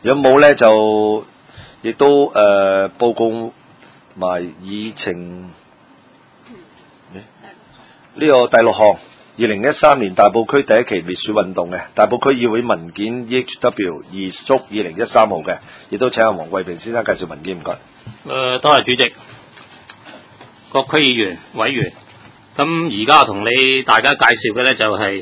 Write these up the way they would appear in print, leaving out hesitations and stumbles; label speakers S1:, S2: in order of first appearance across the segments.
S1: 如果冇咧，就亦都報告埋議程。呢個第6項，2013年大埔區第一期滅鼠運動嘅大埔區議會文件 EHW2/2013 號嘅，亦都請阿黃貴平先生介紹文件，唔該。
S2: 多謝主席，各區議員委員。咁而家同大家介紹嘅咧就係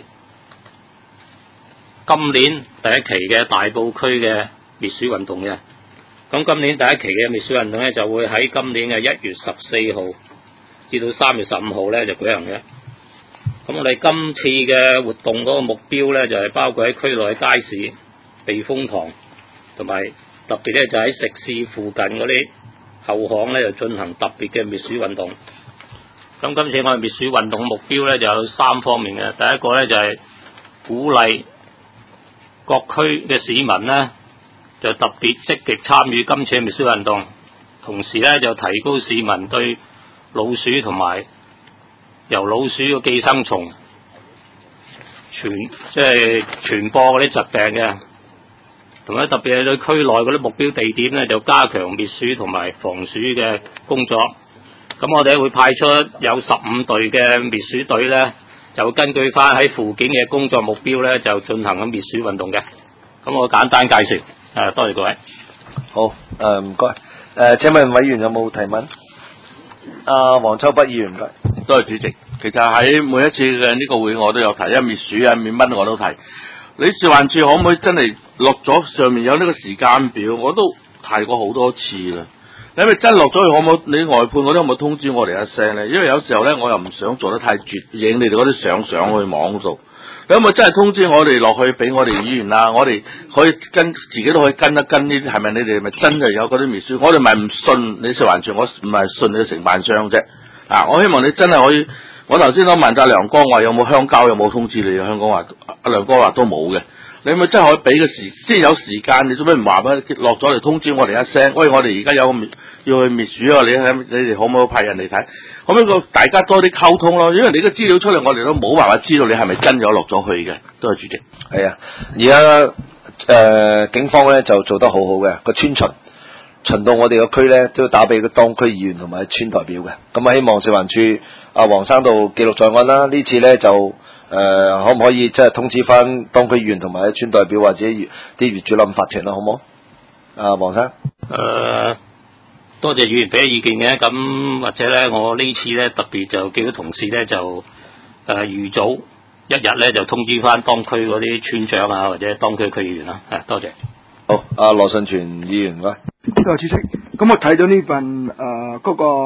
S2: 今年第一期嘅大埔區嘅滅鼠運動嘅。咁今年第一期嘅滅鼠運動咧就會喺今年嘅1月14號至到3月15號咧就舉行嘅。咁我哋今次嘅活動嗰個目標咧就係包括喺區內街市、避風塘，同埋特別咧就喺食肆附近嗰啲後巷咧就進行特別嘅滅鼠運動。咁今次我哋滅鼠運動嘅目標咧就有3方面嘅。第一個咧就係鼓勵各區嘅市民咧就特別積極參與今次嘅滅鼠運動，同時咧就提高市民對老鼠同埋由老鼠嘅寄生蟲傳播嗰啲疾病嘅，同埋特別係對區內嗰啲目標地點咧就加強滅鼠同埋防鼠嘅工作。咁我哋會派出有15隊嘅滅鼠隊咧，就根據翻喺附近嘅工作目標咧，就進行緊滅鼠運動嘅。咁我簡單介紹，多謝各位。
S1: 好，唔該。請問委員有冇提問？黃秋北議員，唔該。
S3: 多謝主席。其實喺每一次嘅呢個會我都有提，因為滅鼠啊、滅蚊我都提。你食環署可唔可以真係落咗上面有呢個時間表？我都提過好多次啦。你咪真落咗去，可唔可你外判嗰啲可唔可以通知我哋一聲咧？因為有時候咧，我又唔想做得太絕，影你哋嗰啲相上去網度。你可唔可以真係通知我哋落去俾我哋議員啊？我哋可以自己都可以跟一跟呢啲，係咪你哋咪真係有嗰啲滅鼠？我哋咪唔信你食環署，我唔係信你承辦商啫。我希望你真係可以。我頭先都問阿梁哥話有冇鄉郊有冇通知你？香港話阿梁哥話都冇嘅。你咪真係可以俾個時，即係有時間，你做咩唔話俾落咗嚟通知我哋一聲？喂，我哋而家要去滅鼠啊！你哋可唔可以派人嚟睇？可唔可以大家多啲溝通咯？因為你個資料出嚟，我哋都冇辦法知道你係咪跟咗落咗去嘅。多謝主席。
S1: 係啊，而家警方咧就做得好好嘅，個村巡到我哋個區咧，都要打俾個當區議員同埋村代表嘅。咁希望食環署阿黃生度記錄在案啦。呢次咧就可唔可以即係通知翻當區議員同埋村代表或者啲業主立案法團啦，好唔好？黃生。
S2: 多謝議員俾嘅意見嘅。咁或者咧，我呢次咧特別就叫啲同事咧就預早一日咧就通知翻當區嗰啲村長啊或者當區區議員啦。多謝。
S1: 好，羅信全議員啦。
S4: 多謝主席。咁我睇到呢份嗰個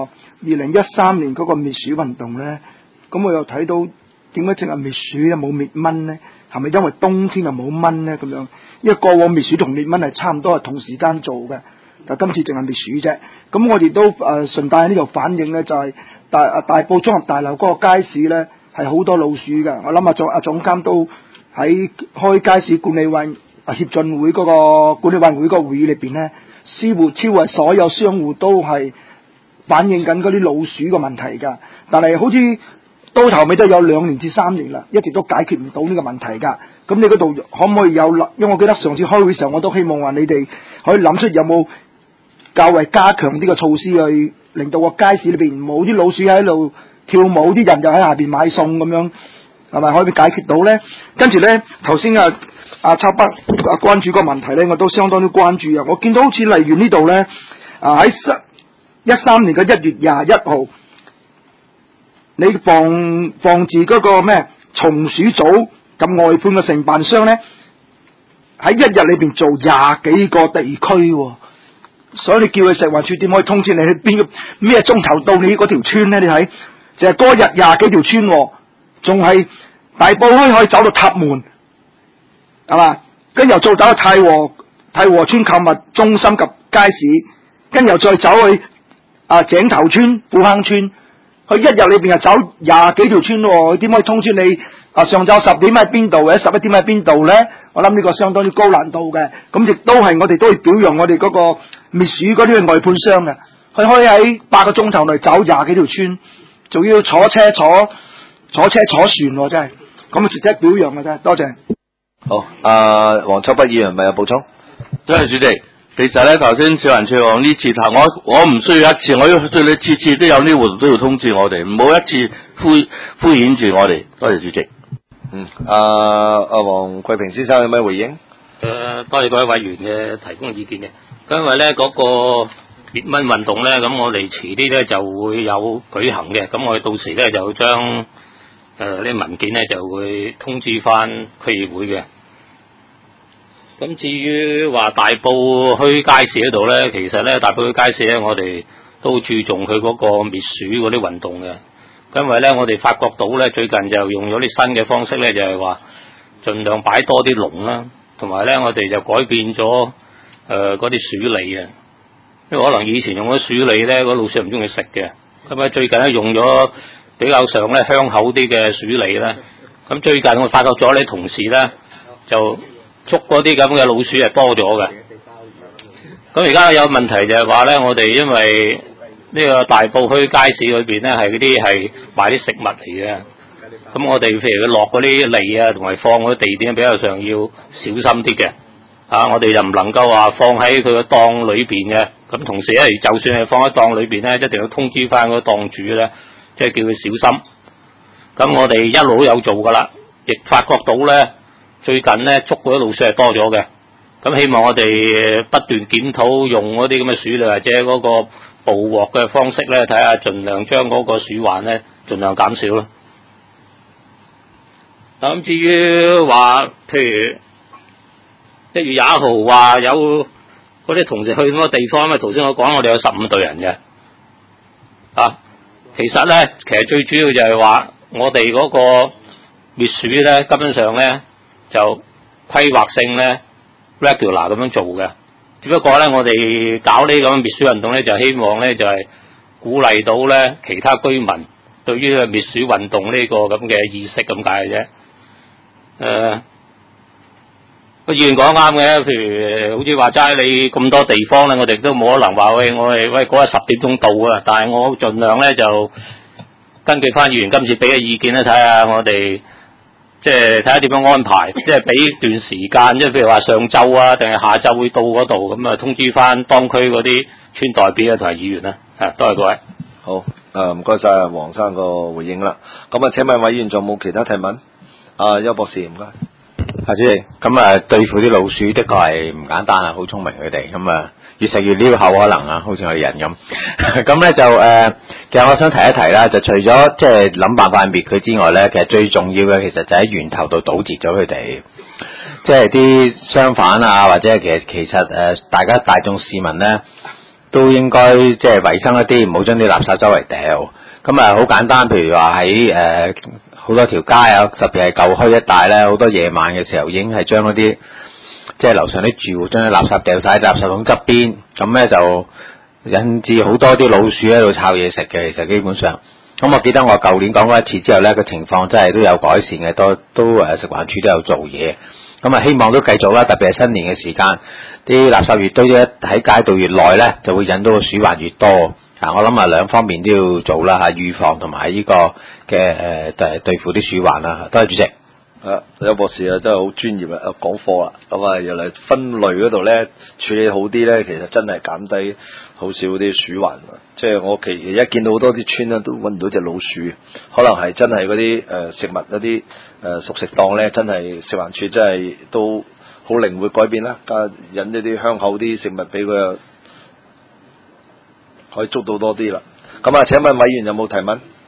S4: 2013年嗰個滅鼠運動咧，咁我又睇到點解淨係滅鼠又冇滅蚊咧？係咪因為冬天又冇蚊咧？咁樣，因為過往滅鼠同滅蚊係差唔多係同時間做嘅，但今次淨係滅鼠啫。咁我哋都順帶喺呢度反映咧，就係大埔綜合大樓嗰個街市咧係好多老鼠嘅。我諗阿總監都喺開街市管理委協進會嗰個管理委員會嗰個會議裏邊咧，超過所有商戶都係反映緊嗰啲老鼠嘅問題㗎。但係好似到頭尾都有2年至3年啦，一直都解決唔到呢個問題㗎。咁你嗰度可唔可以有？因為我記得上次開會時候，我都希望話你哋可以諗出有冇較為加強啲嘅措施去令到個街市裏邊冇啲老鼠喺度跳舞，啲人就喺下邊買餸咁樣，係咪可以解決到咧？跟住咧，頭先阿秋北關注個問題咧，我都相當之關注啊！我見到好似荔園呢度咧，喺13年嘅1月21號，你防治嗰個咩松鼠組咁外判嘅承辦商咧，喺一日裏邊做20幾個地區喎，所以你叫佢食環署點可以通知你去咩鐘頭到你嗰條村咧？你睇，就係嗰日20幾條村喎，仲係大埔墟可以走到塔門。係嘛？跟住又再走去太和村購物中心及街市，跟住又再走去井頭村、富坑村，佢一日裏邊又走20幾條村喎，佢點可以通知你上晝10點喺邊度或者11點喺邊度咧？我諗呢個相當之高難度嘅，咁亦都係我哋都要表揚我哋嗰個滅鼠嗰啲外判商嘅，佢可以喺8個鐘頭內走20幾條村，仲要坐車坐船喎，真係咁值得表揚嘅真係，多謝。
S1: 好，黃秋北議員咪有補充？
S3: 多謝主席。其實咧，頭先小雲翠講呢次我唔需要一次，我要對你次次都有呢活動都要通知我哋，唔好一次敷衍住我哋。多謝主席。
S1: 阿黃貴平先生有咩回應？
S2: 多謝各位委員嘅提供意見嘅。因為咧嗰個滅蚊運動咧，咁我哋遲啲咧就會有舉行嘅。咁我哋到時咧就將呢文件咧就會通知翻區議會嘅。咁至於話大埔墟街市嗰度咧，其實咧大埔墟街市咧，我哋都注重佢嗰個滅鼠嗰啲運動嘅。因為咧，我哋發覺到咧，最近就用咗啲新嘅方式咧，就係話盡量擺多啲籠啦，同埋咧，我哋就改變咗嗰啲鼠餌啊。因為可能以前用咗鼠餌咧，嗰老鼠唔中意食嘅。咁啊，最近咧用咗比較上咧香口啲嘅鼠餌咧。咁最近我發覺咗咧，同事咧就捉嗰啲咁嘅老鼠係多咗嘅。咁而家有問題就係話咧，我哋因為呢個大埔墟街市裏邊咧係嗰啲係賣啲食物嚟嘅。咁我哋譬如佢落嗰啲餌啊，同埋放嗰啲地點比較上要小心啲嘅。我哋就唔能夠話放喺佢個檔裏邊嘅。咁同時咧，就算係放喺檔裏邊咧，一定要通知翻嗰個檔主咧，即係叫佢小心。咁我哋一路都有做噶啦，亦發覺到咧，最近咧捉嗰啲老鼠係多咗嘅。咁希望我哋不斷檢討用嗰啲咁嘅鼠餌或者嗰個捕獲嘅方式咧，睇下盡量將嗰個鼠患咧盡量減少咯。咁至於話，譬如1月21號話有嗰啲同事去嗰個地方，頭先我講我哋有15隊人嘅。其實咧，其實最主要就係話我哋嗰個滅鼠咧，根本上咧就規劃性咧 regular 咁樣做嘅。只不過咧，我哋搞呢咁嘅滅鼠運動咧，就希望咧就係鼓勵到咧其他居民對於滅鼠運動呢個咁嘅意識咁解嘅啫。個議員講啱嘅，譬如好似話齋你咁多地方咧，我哋都冇可能話我哋嗰日10點鐘到啊。但係我盡量咧就根據翻議員今次俾嘅意見咧，睇下我哋即係睇下點樣安排，即係俾段時間，即係譬如話上晝啊，定係下晝會到嗰度，咁啊通知翻當區嗰啲村代表啊同埋議員啦。多謝各位。
S1: 好，唔該晒黃生個回應啦。咁啊，請問委員仲有冇其他提問？邱博士，唔該。
S5: 主席，咁對付啲老鼠的確係唔簡單啊，好聰明佢哋，咁越食越撩口可能啊，好似我哋人咁。咁咧就其實我想提一提啦，就除咗即係諗辦法滅佢之外咧，其實最重要嘅其實就喺源頭度堵截咗佢哋，即係啲商販啊，或者係其實大眾市民咧都應該即係衞生一啲，唔好將啲垃圾周圍掉。咁好簡單，譬如話喺好多條街啊，特別係舊墟一帶咧，好多夜晚嘅時候已經係將嗰啲即係樓上啲住戶將啲垃圾掉晒喺垃圾桶側邊，咁咧就引致好多啲老鼠喺度摷嘢食嘅。其實基本上，咁我記得我舊年講過一次之後咧，個情況真係都有改善嘅，都食環署都有做嘢。咁希望都繼續啦，特別係新年嘅時間，啲垃圾越堆喺街道越耐咧，就會引到個鼠患越多。我諗兩方面都要做啦嚇，預防同埋呢個嘅對付啲鼠患啦。多謝主席。
S1: 邱博士真係好專業啊，講課啦。咁原來分類嗰度咧處理好啲咧，其實真係減低好少啲鼠患。即係我其實一見到好多啲村咧都揾唔到隻老鼠，可能係真係嗰啲食物嗰啲熟食檔咧，真係食環署真係都好靈活改變啦，引一啲香口啲食物俾佢可以捉到多啲啦。咁請問委員有冇提問？